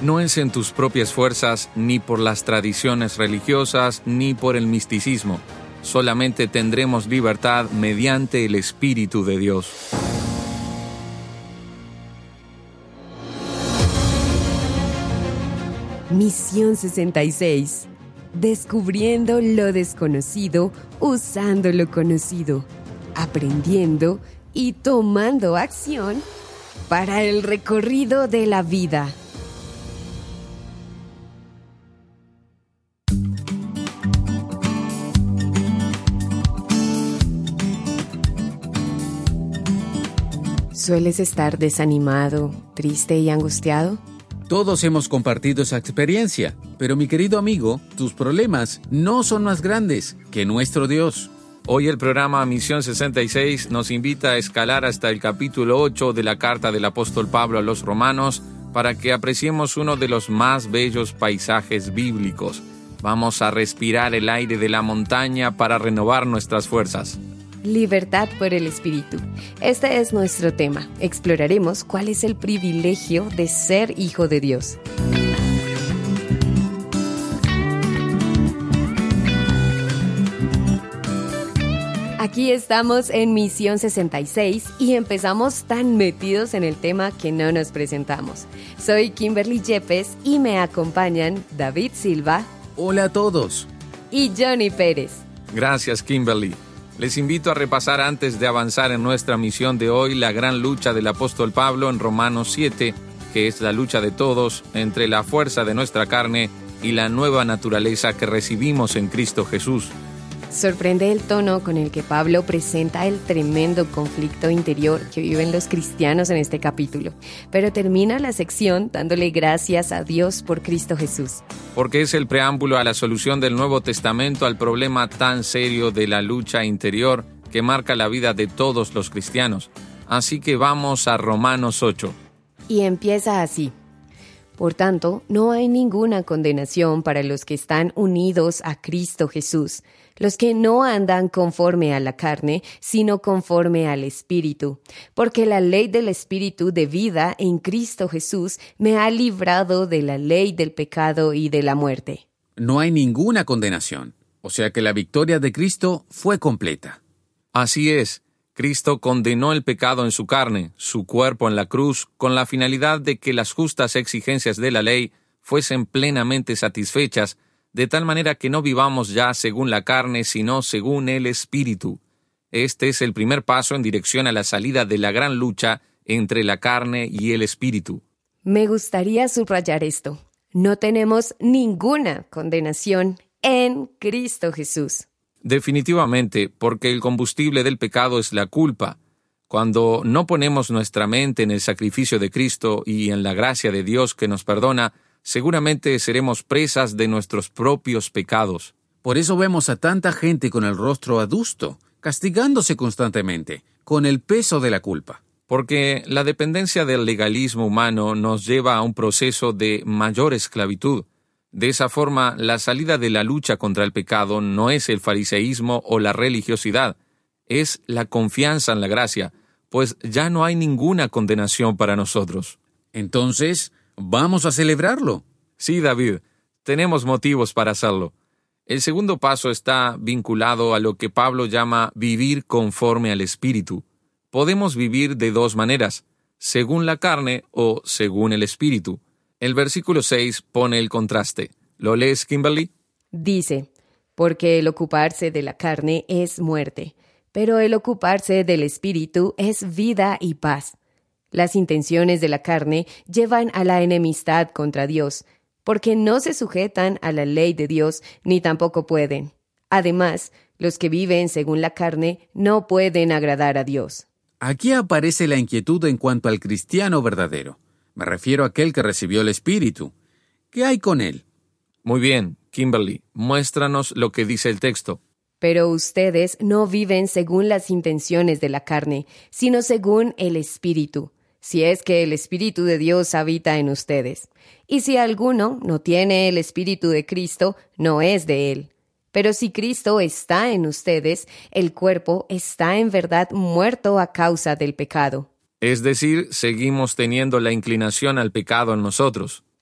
No es en tus propias fuerzas, ni por las tradiciones religiosas, ni por el misticismo. Solamente tendremos libertad mediante el Espíritu de Dios. Misión 66. Descubriendo lo desconocido, usando lo conocido, aprendiendo y tomando acción para el recorrido de la vida. ¿Sueles estar desanimado, triste y angustiado? Todos hemos compartido esa experiencia, pero mi querido amigo, tus problemas no son más grandes que nuestro Dios. Hoy el programa Misión 66 nos invita a escalar hasta el capítulo 8 de la carta del apóstol Pablo a los Romanos para que apreciemos uno de los más bellos paisajes bíblicos. Vamos a respirar el aire de la montaña para renovar nuestras fuerzas. Libertad por el Espíritu. Este es nuestro tema. Exploraremos cuál es el privilegio de ser hijo de Dios. Aquí estamos en Misión 66 y empezamos tan metidos en el tema que no nos presentamos. Soy Kimberly Yepes y me acompañan David Silva. Hola a todos. Y Johnny Pérez. Gracias, Kimberly. Les invito a repasar antes de avanzar en nuestra misión de hoy la gran lucha del apóstol Pablo en Romanos 7, que es la lucha de todos entre la fuerza de nuestra carne y la nueva naturaleza que recibimos en Cristo Jesús. Sorprende el tono con el que Pablo presenta el tremendo conflicto interior que viven los cristianos en este capítulo, pero termina la sección dándole gracias a Dios por Cristo Jesús. Porque es el preámbulo a la solución del Nuevo Testamento al problema tan serio de la lucha interior que marca la vida de todos los cristianos. Así que vamos a Romanos 8. Y empieza así. Por tanto, no hay ninguna condenación para los que están unidos a Cristo Jesús, los que no andan conforme a la carne, sino conforme al Espíritu. Porque la ley del Espíritu de vida en Cristo Jesús me ha librado de la ley del pecado y de la muerte. No hay ninguna condenación, o sea que la victoria de Cristo fue completa. Así es. Cristo condenó el pecado en su carne, su cuerpo en la cruz, con la finalidad de que las justas exigencias de la ley fuesen plenamente satisfechas, de tal manera que no vivamos ya según la carne, sino según el Espíritu. Este es el primer paso en dirección a la salida de la gran lucha entre la carne y el Espíritu. Me gustaría subrayar esto. No tenemos ninguna condenación en Cristo Jesús. Definitivamente, porque el combustible del pecado es la culpa. Cuando no ponemos nuestra mente en el sacrificio de Cristo y en la gracia de Dios que nos perdona, seguramente seremos presas de nuestros propios pecados. Por eso vemos a tanta gente con el rostro adusto, castigándose constantemente, con el peso de la culpa. Porque la dependencia del legalismo humano nos lleva a un proceso de mayor esclavitud. De esa forma, la salida de la lucha contra el pecado no es el fariseísmo o la religiosidad, es la confianza en la gracia, pues ya no hay ninguna condenación para nosotros. Entonces, ¿vamos a celebrarlo? Sí, David, tenemos motivos para hacerlo. El segundo paso está vinculado a lo que Pablo llama vivir conforme al Espíritu. Podemos vivir de dos maneras, según la carne o según el Espíritu. El versículo 6 pone el contraste. ¿Lo lees, Kimberly? Dice, porque el ocuparse de la carne es muerte, pero el ocuparse del Espíritu es vida y paz. Las intenciones de la carne llevan a la enemistad contra Dios, porque no se sujetan a la ley de Dios, ni tampoco pueden. Además, los que viven según la carne no pueden agradar a Dios. Aquí aparece la inquietud en cuanto al cristiano verdadero. Me refiero a aquel que recibió el Espíritu. ¿Qué hay con él? Muy bien, Kimberly, muéstranos lo que dice el texto. Pero ustedes no viven según las intenciones de la carne, sino según el Espíritu, si es que el Espíritu de Dios habita en ustedes. Y si alguno no tiene el Espíritu de Cristo, no es de él. Pero si Cristo está en ustedes, el cuerpo está en verdad muerto a causa del pecado. Es decir, seguimos teniendo la inclinación al pecado en nosotros.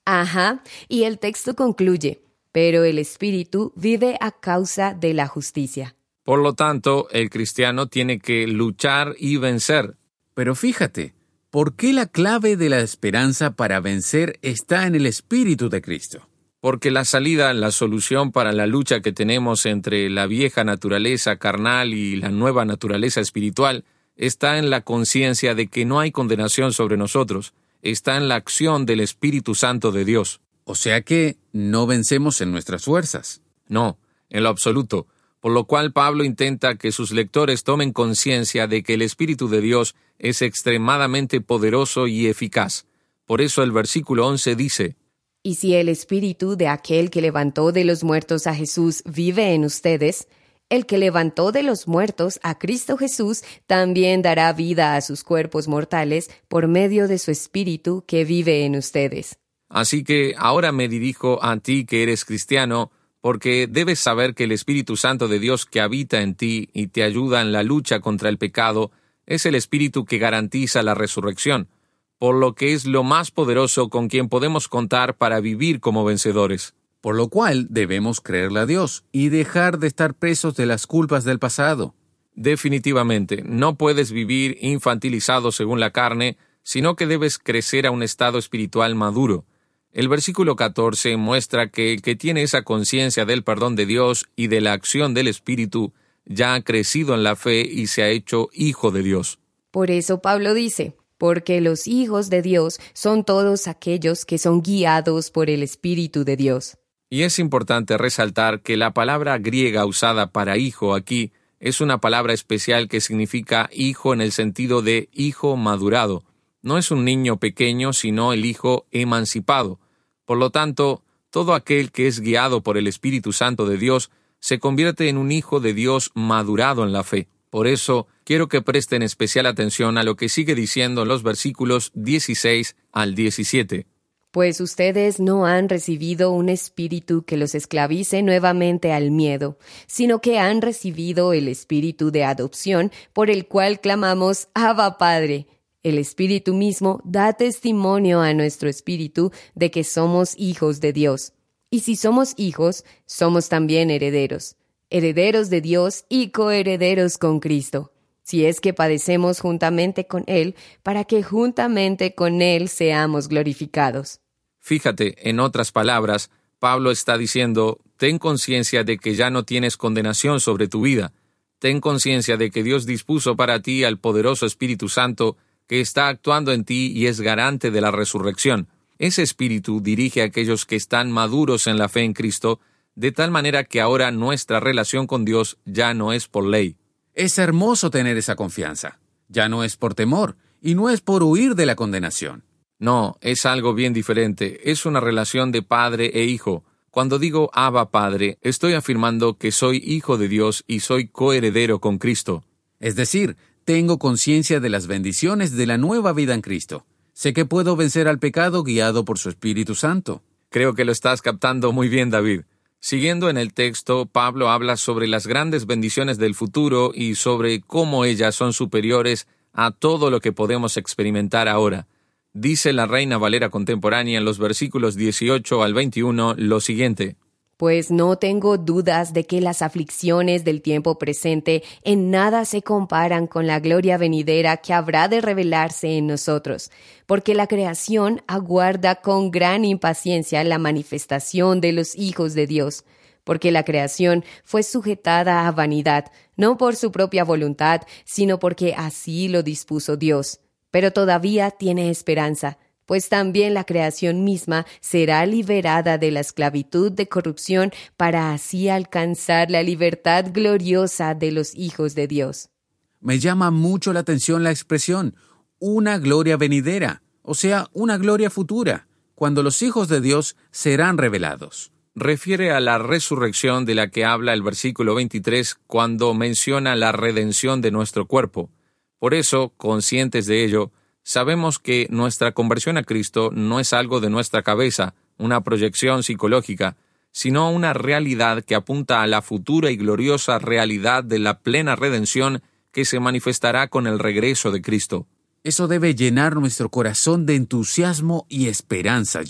Ajá, y el texto concluye, pero el Espíritu vive a causa de la justicia. Por lo tanto, el cristiano tiene que luchar y vencer. Pero fíjate, ¿por qué la clave de la esperanza para vencer está en el Espíritu de Cristo? Porque la salida, la solución para la lucha que tenemos entre la vieja naturaleza carnal y la nueva naturaleza espiritual está en la conciencia de que no hay condenación sobre nosotros, está en la acción del Espíritu Santo de Dios. O sea que no vencemos en nuestras fuerzas. No, en lo absoluto, por lo cual Pablo intenta que sus lectores tomen conciencia de que el Espíritu de Dios es extremadamente poderoso y eficaz. Por eso el versículo 11 dice, Y si el Espíritu de aquel que levantó de los muertos a Jesús vive en ustedes, el que levantó de los muertos a Cristo Jesús también dará vida a sus cuerpos mortales por medio de su Espíritu que vive en ustedes. Así que ahora me dirijo a ti que eres cristiano, porque debes saber que el Espíritu Santo de Dios que habita en ti y te ayuda en la lucha contra el pecado es el Espíritu que garantiza la resurrección, por lo que es lo más poderoso con quien podemos contar para vivir como vencedores. Por lo cual debemos creerle a Dios y dejar de estar presos de las culpas del pasado. Definitivamente, no puedes vivir infantilizado según la carne, sino que debes crecer a un estado espiritual maduro. El versículo 14 muestra que el que tiene esa conciencia del perdón de Dios y de la acción del Espíritu ya ha crecido en la fe y se ha hecho hijo de Dios. Por eso Pablo dice, porque los hijos de Dios son todos aquellos que son guiados por el Espíritu de Dios. Y es importante resaltar que la palabra griega usada para hijo aquí es una palabra especial que significa hijo en el sentido de hijo madurado. No es un niño pequeño, sino el hijo emancipado. Por lo tanto, todo aquel que es guiado por el Espíritu Santo de Dios se convierte en un hijo de Dios madurado en la fe. Por eso, quiero que presten especial atención a lo que sigue diciendo en los versículos 16 al 17. Pues ustedes no han recibido un espíritu que los esclavice nuevamente al miedo, sino que han recibido el espíritu de adopción por el cual clamamos Abba Padre. El Espíritu mismo da testimonio a nuestro espíritu de que somos hijos de Dios. Y si somos hijos, somos también herederos, herederos de Dios y coherederos con Cristo, si es que padecemos juntamente con Él, para que juntamente con Él seamos glorificados. Fíjate, en otras palabras, Pablo está diciendo, ten conciencia de que ya no tienes condenación sobre tu vida. Ten conciencia de que Dios dispuso para ti al poderoso Espíritu Santo que está actuando en ti y es garante de la resurrección. Ese Espíritu dirige a aquellos que están maduros en la fe en Cristo, de tal manera que ahora nuestra relación con Dios ya no es por ley. Es hermoso tener esa confianza. Ya no es por temor, y no es por huir de la condenación. No, es algo bien diferente. Es una relación de padre e hijo. Cuando digo Abba Padre, estoy afirmando que soy hijo de Dios y soy coheredero con Cristo. Es decir, tengo conciencia de las bendiciones de la nueva vida en Cristo. Sé que puedo vencer al pecado guiado por su Espíritu Santo. Creo que lo estás captando muy bien, David. Siguiendo en el texto, Pablo habla sobre las grandes bendiciones del futuro y sobre cómo ellas son superiores a todo lo que podemos experimentar ahora. Dice la Reina Valera contemporánea en los versículos 18 al 21 lo siguiente. Pues no tengo dudas de que las aflicciones del tiempo presente en nada se comparan con la gloria venidera que habrá de revelarse en nosotros, porque la creación aguarda con gran impaciencia la manifestación de los hijos de Dios, porque la creación fue sujetada a vanidad, no por su propia voluntad, sino porque así lo dispuso Dios. Pero todavía tiene esperanza, pues también la creación misma será liberada de la esclavitud de corrupción para así alcanzar la libertad gloriosa de los hijos de Dios. Me llama mucho la atención la expresión, una gloria venidera, o sea, una gloria futura, cuando los hijos de Dios serán revelados. Refiere a la resurrección de la que habla el versículo 23 cuando menciona la redención de nuestro cuerpo. Por eso, conscientes de ello, sabemos que nuestra conversión a Cristo no es algo de nuestra cabeza, una proyección psicológica, sino una realidad que apunta a la futura y gloriosa realidad de la plena redención que se manifestará con el regreso de Cristo. Eso debe llenar nuestro corazón de entusiasmo y esperanza, Johnny.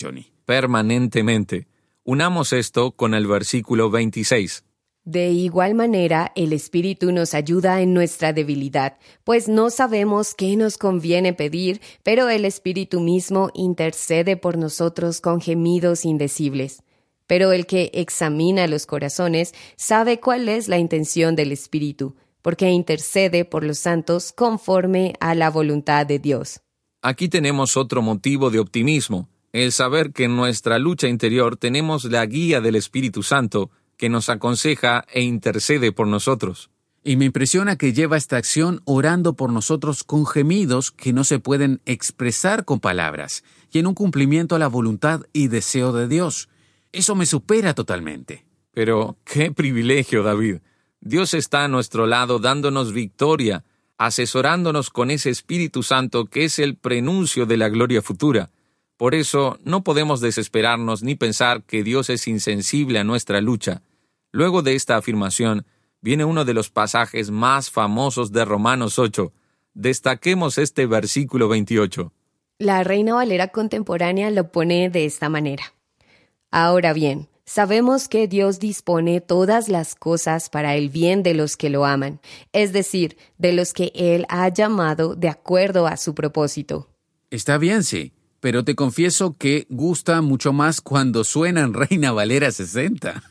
permanentemente. Unamos esto con el versículo 26. De igual manera, el Espíritu nos ayuda en nuestra debilidad, pues no sabemos qué nos conviene pedir, pero el Espíritu mismo intercede por nosotros con gemidos indecibles. Pero el que examina los corazones sabe cuál es la intención del Espíritu, porque intercede por los santos conforme a la voluntad de Dios. Aquí tenemos otro motivo de optimismo, el saber que en nuestra lucha interior tenemos la guía del Espíritu Santo, que nos aconseja e intercede por nosotros. Y me impresiona que lleva esta acción orando por nosotros con gemidos que no se pueden expresar con palabras, y en un cumplimiento a la voluntad y deseo de Dios. Eso me supera totalmente. Pero qué privilegio, David. Dios está a nuestro lado dándonos victoria, asesorándonos con ese Espíritu Santo que es el prenuncio de la gloria futura. Por eso no podemos desesperarnos ni pensar que Dios es insensible a nuestra lucha. Luego de esta afirmación, viene uno de los pasajes más famosos de Romanos 8. Destaquemos este versículo 28. La Reina Valera contemporánea lo pone de esta manera. Ahora bien, sabemos que Dios dispone todas las cosas para el bien de los que lo aman, es decir, de los que Él ha llamado de acuerdo a su propósito. Está bien, sí, pero te confieso que gusta mucho más cuando suena en Reina Valera 60.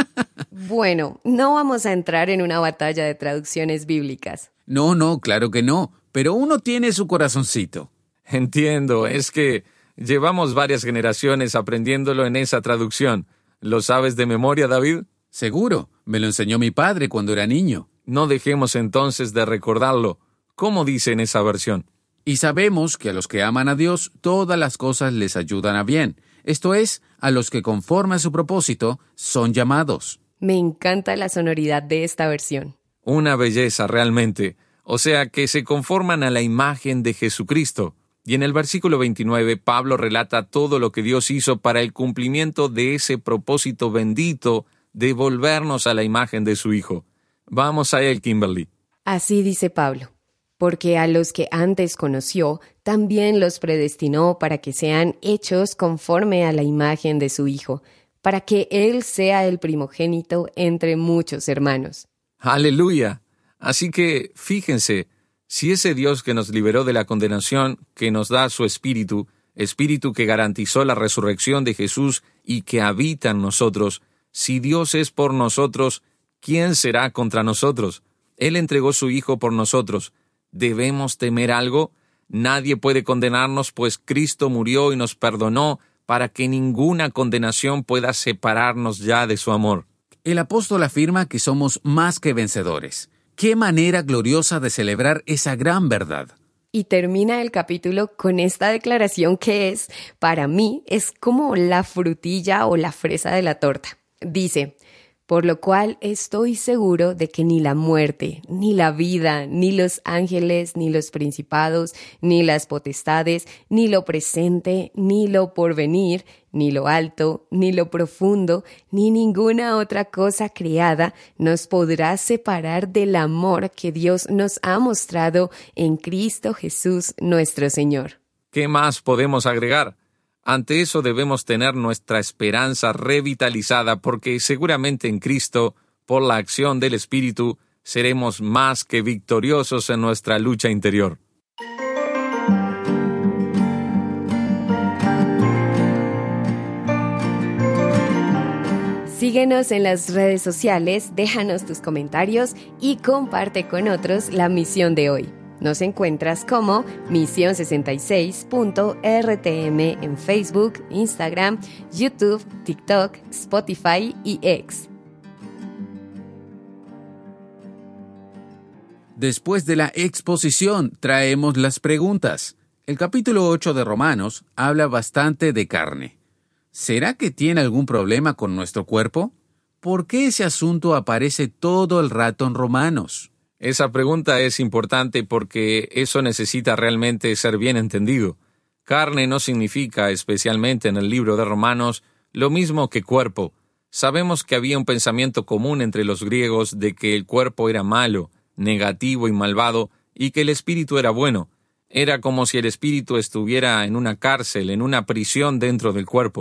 Bueno, no vamos a entrar en una batalla de traducciones bíblicas. No, claro que no, pero uno tiene su corazoncito. Entiendo, es que llevamos varias generaciones aprendiéndolo en esa traducción. ¿Lo sabes de memoria, David? Seguro, me lo enseñó mi padre cuando era niño. No dejemos entonces de recordarlo. ¿Cómo dice en esa versión? Y sabemos que a los que aman a Dios, todas las cosas les ayudan a bien. Esto es, a los que conforme a su propósito son llamados. Me encanta la sonoridad de esta versión. Una belleza realmente. O sea, que se conforman a la imagen de Jesucristo. Y en el versículo 29, Pablo relata todo lo que Dios hizo para el cumplimiento de ese propósito bendito de volvernos a la imagen de su Hijo. Vamos a él, Kimberly. Así dice Pablo. Porque a los que antes conoció, también los predestinó para que sean hechos conforme a la imagen de su Hijo, para que Él sea el primogénito entre muchos hermanos. ¡Aleluya! Así que, fíjense, si ese Dios que nos liberó de la condenación, que nos da su Espíritu, Espíritu que garantizó la resurrección de Jesús y que habita en nosotros, si Dios es por nosotros, ¿quién será contra nosotros? Él entregó su Hijo por nosotros. ¿Debemos temer algo? Nadie puede condenarnos, pues Cristo murió y nos perdonó para que ninguna condenación pueda separarnos ya de su amor. El apóstol afirma que somos más que vencedores. ¡Qué manera gloriosa de celebrar esa gran verdad! Y termina el capítulo con esta declaración que es, para mí, es como la frutilla o la fresa de la torta. Dice, por lo cual estoy seguro de que ni la muerte, ni la vida, ni los ángeles, ni los principados, ni las potestades, ni lo presente, ni lo porvenir, ni lo alto, ni lo profundo, ni ninguna otra cosa creada nos podrá separar del amor que Dios nos ha mostrado en Cristo Jesús nuestro Señor. ¿Qué más podemos agregar? Ante eso debemos tener nuestra esperanza revitalizada porque seguramente en Cristo, por la acción del Espíritu, seremos más que victoriosos en nuestra lucha interior. Síguenos en las redes sociales, déjanos tus comentarios y comparte con otros la misión de hoy. Nos encuentras como Misión66.rtm en Facebook, Instagram, YouTube, TikTok, Spotify y X. Después de la exposición, traemos las preguntas. El capítulo 8 de Romanos habla bastante de carne. ¿Será que tiene algún problema con nuestro cuerpo? ¿Por qué ese asunto aparece todo el rato en Romanos? Esa pregunta es importante porque eso necesita realmente ser bien entendido. Carne no significa, especialmente en el libro de Romanos, lo mismo que cuerpo. Sabemos que había un pensamiento común entre los griegos de que el cuerpo era malo, negativo y malvado, y que el espíritu era bueno. Era como si el espíritu estuviera en una cárcel, en una prisión dentro del cuerpo.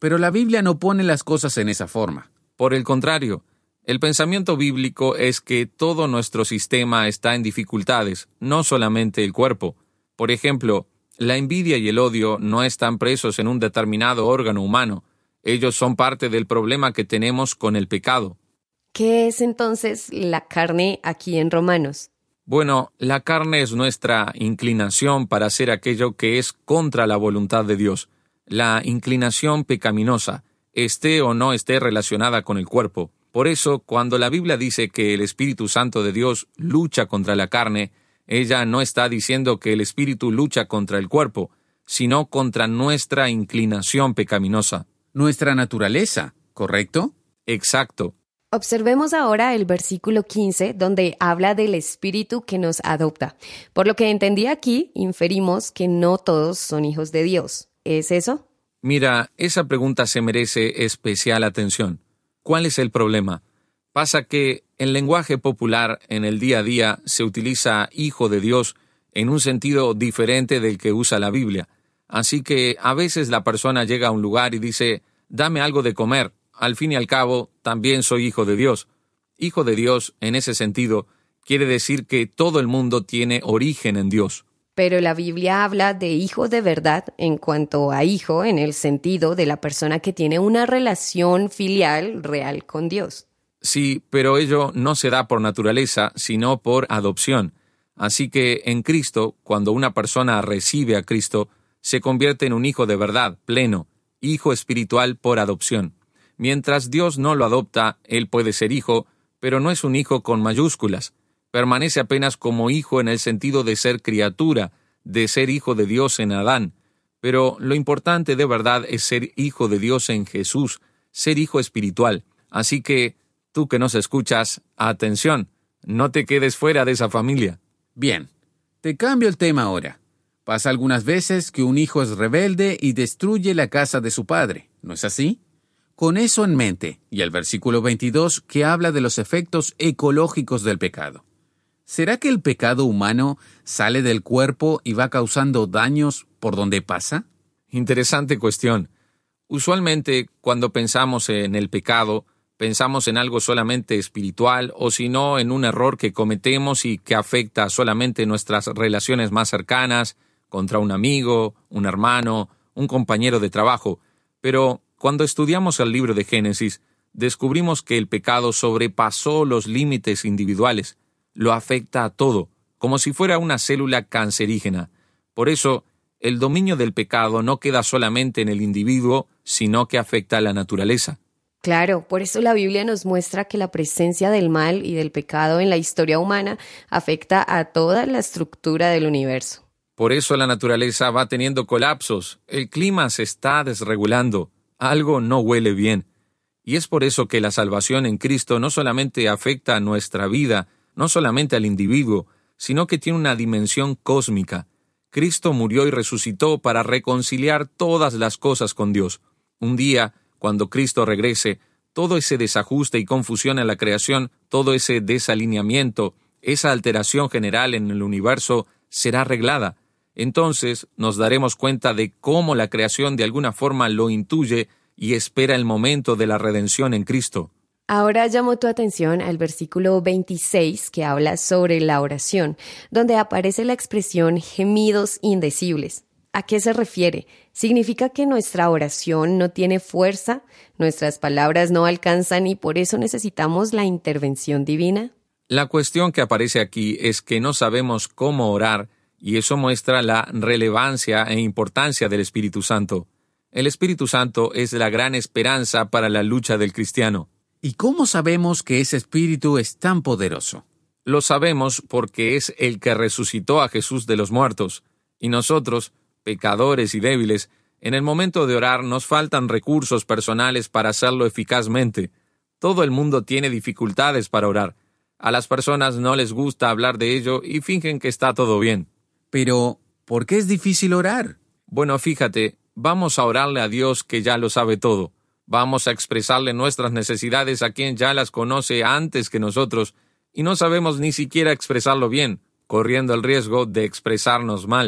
Pero la Biblia no pone las cosas en esa forma. Por el contrario, el pensamiento bíblico es que todo nuestro sistema está en dificultades, no solamente el cuerpo. Por ejemplo, la envidia y el odio no están presos en un determinado órgano humano. Ellos son parte del problema que tenemos con el pecado. ¿Qué es entonces la carne aquí en Romanos? Bueno, la carne es nuestra inclinación para hacer aquello que es contra la voluntad de Dios. La inclinación pecaminosa, esté o no esté relacionada con el cuerpo. Por eso, cuando la Biblia dice que el Espíritu Santo de Dios lucha contra la carne, ella no está diciendo que el Espíritu lucha contra el cuerpo, sino contra nuestra inclinación pecaminosa. Nuestra naturaleza, ¿correcto? Exacto. Observemos ahora el versículo 15, donde habla del Espíritu que nos adopta. Por lo que entendí aquí, inferimos que no todos son hijos de Dios. ¿Es eso? Mira, esa pregunta se merece especial atención. ¿Cuál es el problema? Pasa que en lenguaje popular, en el día a día, se utiliza hijo de Dios en un sentido diferente del que usa la Biblia. Así que a veces la persona llega a un lugar y dice, dame algo de comer. Al fin y al cabo, también soy hijo de Dios. Hijo de Dios, en ese sentido, quiere decir que todo el mundo tiene origen en Dios. Pero la Biblia habla de hijo de verdad en cuanto a hijo en el sentido de la persona que tiene una relación filial real con Dios. Sí, pero ello no se da por naturaleza, sino por adopción. Así que en Cristo, cuando una persona recibe a Cristo, se convierte en un hijo de verdad, pleno, hijo espiritual por adopción. Mientras Dios no lo adopta, él puede ser hijo, pero no es un hijo con mayúsculas. Permanece apenas como hijo en el sentido de ser criatura, de ser hijo de Dios en Adán. Pero lo importante de verdad es ser hijo de Dios en Jesús, ser hijo espiritual. Así que, tú que nos escuchas, atención, no te quedes fuera de esa familia. Bien, te cambio el tema ahora. Pasa algunas veces que un hijo es rebelde y destruye la casa de su padre, ¿no es así? Con eso en mente, y el versículo 22 que habla de los efectos ecológicos del pecado. ¿Será que el pecado humano sale del cuerpo y va causando daños por donde pasa? Interesante cuestión. Usualmente, cuando pensamos en el pecado, pensamos en algo solamente espiritual o si no en un error que cometemos y que afecta solamente nuestras relaciones más cercanas, contra un amigo, un hermano, un compañero de trabajo. Pero cuando estudiamos el libro de Génesis, descubrimos que el pecado sobrepasó los límites individuales. Lo afecta a todo, como si fuera una célula cancerígena. Por eso, el dominio del pecado no queda solamente en el individuo, sino que afecta a la naturaleza. Claro, por eso la Biblia nos muestra que la presencia del mal y del pecado en la historia humana afecta a toda la estructura del universo. Por eso la naturaleza va teniendo colapsos, el clima se está desregulando, algo no huele bien. Y es por eso que la salvación en Cristo no solamente afecta a nuestra vida, no solamente al individuo, sino que tiene una dimensión cósmica. Cristo murió y resucitó para reconciliar todas las cosas con Dios. Un día, cuando Cristo regrese, todo ese desajuste y confusión en la creación, todo ese desalineamiento, esa alteración general en el universo será arreglada. Entonces nos daremos cuenta de cómo la creación de alguna forma lo intuye y espera el momento de la redención en Cristo. Ahora llamo tu atención al versículo 26 que habla sobre la oración, donde aparece la expresión gemidos indecibles. ¿A qué se refiere? ¿Significa que nuestra oración no tiene fuerza? ¿Nuestras palabras no alcanzan y por eso necesitamos la intervención divina? La cuestión que aparece aquí es que no sabemos cómo orar, y eso muestra la relevancia e importancia del Espíritu Santo. El Espíritu Santo es la gran esperanza para la lucha del cristiano. ¿Y cómo sabemos que ese Espíritu es tan poderoso? Lo sabemos porque es el que resucitó a Jesús de los muertos. Y nosotros, pecadores y débiles, en el momento de orar nos faltan recursos personales para hacerlo eficazmente. Todo el mundo tiene dificultades para orar. A las personas no les gusta hablar de ello y fingen que está todo bien. Pero, ¿por qué es difícil orar? Bueno, fíjate, vamos a orarle a Dios que ya lo sabe todo. Vamos a expresarle nuestras necesidades a quien ya las conoce antes que nosotros, y no sabemos ni siquiera expresarlo bien, corriendo el riesgo de expresarnos mal.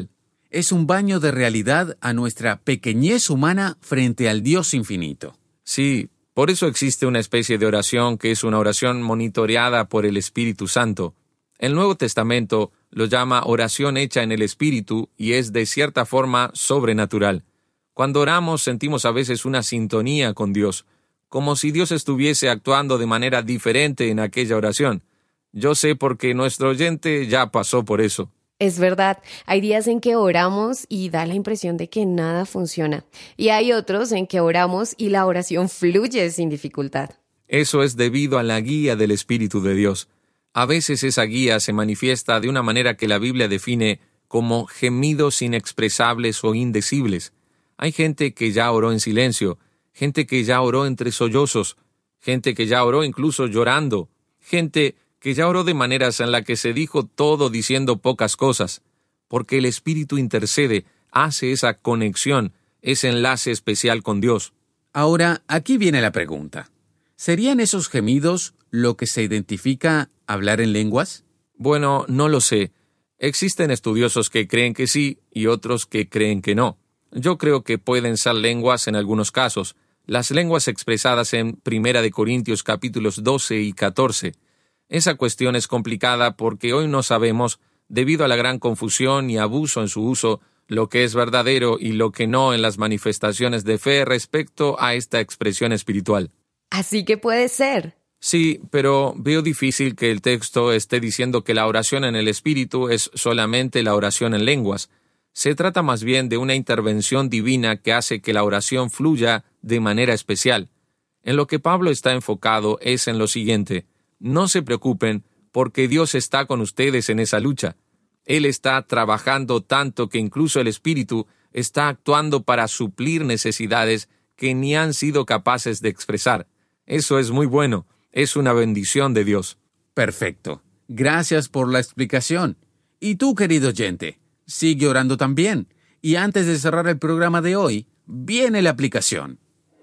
Es un baño de realidad a nuestra pequeñez humana frente al Dios infinito. Sí, por eso existe una especie de oración que es una oración monitoreada por el Espíritu Santo. El Nuevo Testamento lo llama oración hecha en el Espíritu y es de cierta forma sobrenatural. Cuando oramos sentimos a veces una sintonía con Dios, como si Dios estuviese actuando de manera diferente en aquella oración. Yo sé porque nuestro oyente ya pasó por eso. Es verdad, hay días en que oramos y da la impresión de que nada funciona. Y hay otros en que oramos y la oración fluye sin dificultad. Eso es debido a la guía del Espíritu de Dios. A veces esa guía se manifiesta de una manera que la Biblia define como gemidos inexpresables o indecibles. Hay gente que ya oró en silencio, gente que ya oró entre sollozos, gente que ya oró incluso llorando, gente que ya oró de maneras en las que se dijo todo diciendo pocas cosas, porque el Espíritu intercede, hace esa conexión, ese enlace especial con Dios. Ahora, aquí viene la pregunta. ¿Serían esos gemidos lo que se identifica hablar en lenguas? Bueno, no lo sé. Existen estudiosos que creen que sí y otros que creen que no. Yo creo que pueden ser lenguas en algunos casos. Las lenguas expresadas en 1 Corintios capítulos 12 y 14. Esa cuestión es complicada porque hoy no sabemos, debido a la gran confusión y abuso en su uso, lo que es verdadero y lo que no en las manifestaciones de fe respecto a esta expresión espiritual. Así que puede ser. Sí, pero veo difícil que el texto esté diciendo que la oración en el Espíritu es solamente la oración en lenguas. Se trata más bien de una intervención divina que hace que la oración fluya de manera especial. En lo que Pablo está enfocado es en lo siguiente: no se preocupen, porque Dios está con ustedes en esa lucha. Él está trabajando tanto que incluso el Espíritu está actuando para suplir necesidades que ni han sido capaces de expresar. Eso es muy bueno, es una bendición de Dios. Perfecto. Gracias por la explicación. Y tú, querido oyente, sigue orando también. Y antes de cerrar el programa de hoy, viene la aplicación.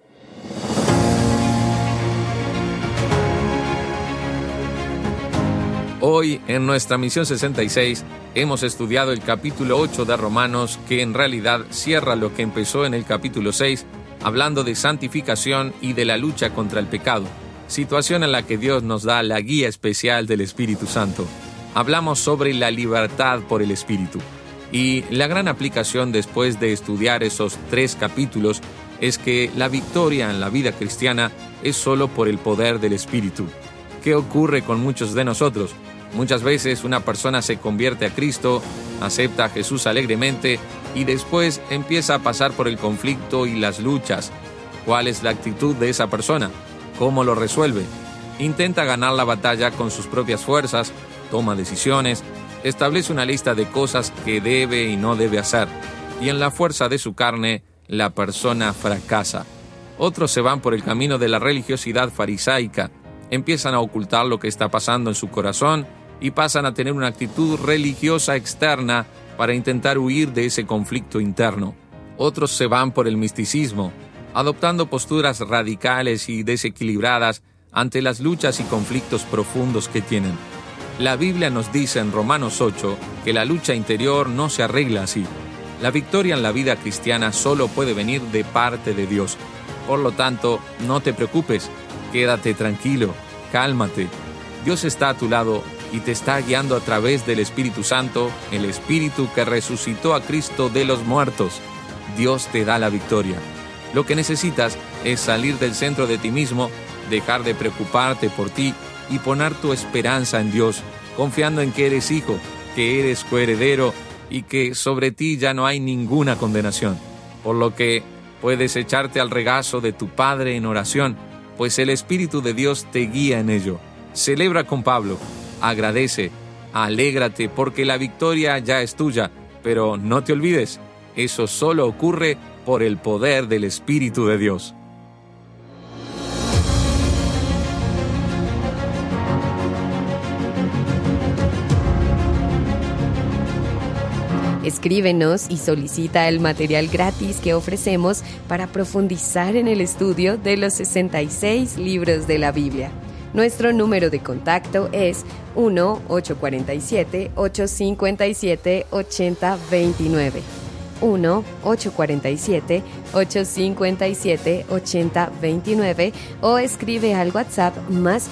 Hoy, en nuestra misión 66, hemos estudiado el capítulo 8 de Romanos, que en realidad cierra lo que empezó en el capítulo 6, hablando de santificación y de la lucha contra el pecado, situación en la que Dios nos da la guía especial del Espíritu Santo. Hablamos sobre la libertad por el Espíritu. Y la gran aplicación después de estudiar esos 3 capítulos es que la victoria en la vida cristiana es solo por el poder del Espíritu. ¿Qué ocurre con muchos de nosotros? Muchas veces una persona se convierte a Cristo, acepta a Jesús alegremente y después empieza a pasar por el conflicto y las luchas. ¿Cuál es la actitud de esa persona? ¿Cómo lo resuelve? Intenta ganar la batalla con sus propias fuerzas, toma decisiones, establece una lista de cosas que debe y no debe hacer, y en la fuerza de su carne, la persona fracasa. Otros se van por el camino de la religiosidad farisaica, empiezan a ocultar lo que está pasando en su corazón y pasan a tener una actitud religiosa externa para intentar huir de ese conflicto interno. Otros se van por el misticismo, adoptando posturas radicales y desequilibradas ante las luchas y conflictos profundos que tienen. La Biblia nos dice en Romanos 8 que la lucha interior no se arregla así. La victoria en la vida cristiana solo puede venir de parte de Dios. Por lo tanto, no te preocupes, quédate tranquilo, cálmate. Dios está a tu lado y te está guiando a través del Espíritu Santo, el Espíritu que resucitó a Cristo de los muertos. Dios te da la victoria. Lo que necesitas es salir del centro de ti mismo, dejar de preocuparte por ti y poner tu esperanza en Dios, confiando en que eres hijo, que eres coheredero y que sobre ti ya no hay ninguna condenación. Por lo que puedes echarte al regazo de tu Padre en oración, pues el Espíritu de Dios te guía en ello. Celebra con Pablo, agradece, alégrate porque la victoria ya es tuya, pero no te olvides, eso solo ocurre por el poder del Espíritu de Dios. Escríbenos y solicita el material gratis que ofrecemos para profundizar en el estudio de los 66 libros de la Biblia. Nuestro número de contacto es 1-847-857-8029. 1-847-857-8029 o escribe al WhatsApp más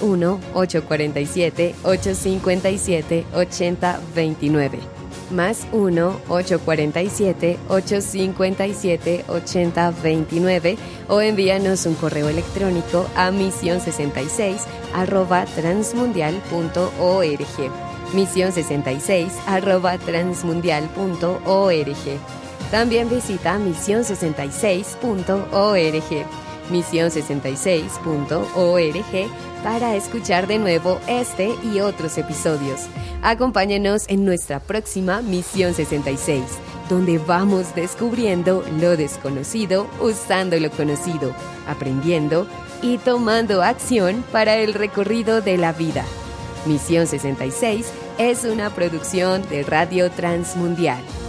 1-847-857-8029. Más 1-847-857-8029 o envíanos un correo electrónico a misión66@transmundial.org. misión66@transmundial.org. También visita misión66.org. misión66.org para escuchar de nuevo este y otros episodios. Acompáñenos en nuestra próxima Misión 66, donde vamos descubriendo lo desconocido usando lo conocido, aprendiendo y tomando acción para el recorrido de la vida. Misión 66 es una producción de Radio Transmundial.